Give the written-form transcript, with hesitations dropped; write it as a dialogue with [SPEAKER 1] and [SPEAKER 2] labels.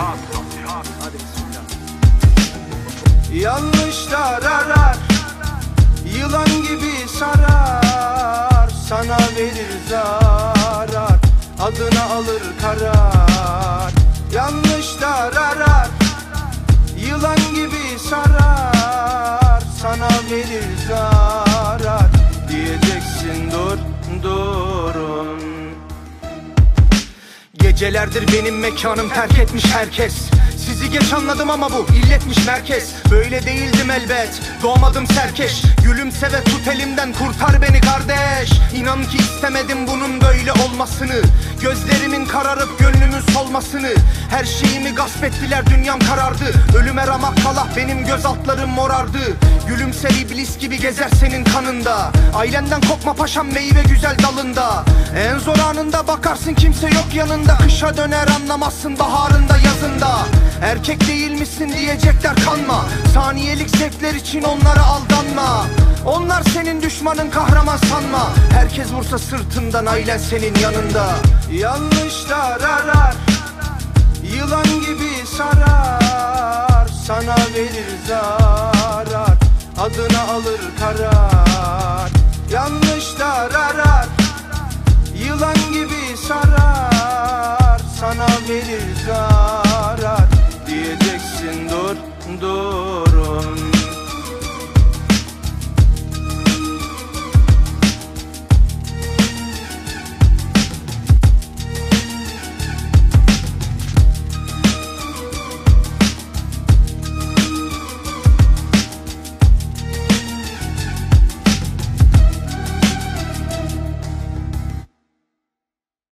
[SPEAKER 1] Hadi bismillah.
[SPEAKER 2] Yanlışlar arar, yılan gibi sarar, sana verir zarar, adına alır karar. Yanlışlar arar, yılan gibi sarar, sana verir zarar, diyeceksin durun. Gecelerdir benim mekanım terk etmiş herkes. Sizi geç anladım ama bu illetmiş merkez. Böyle değildim elbet, doğmadım serkeş. Gülümse ve tut elimden, kurtar beni kardeş. İnan ki istemedim bunun böyle olmasını. Gözlerimin kararıp gönlümün solmasını. Her şeyimi gasp ettiler, dünyam karardı. Ölüme ramak kalah, benim göz altlarım morardı. Gülümser iblis gibi gezer senin kanında. Ailenden kopma paşam, meyve güzel dalında. En zor anında bakarsın kimse yok yanında. Kışa döner anlamazsın baharında yazında. Erkek değil misin diyecekler, kanma. Saniyelik zevkler için onlara aldanma. Onlar senin düşmanın, kahraman sanma. Herkes vursa sırtından, ailen senin yanında. Yanlışlar arar, yılan gibi sarar, sana verir zarar, adına alır karar. Yanlışlar arar, yılan gibi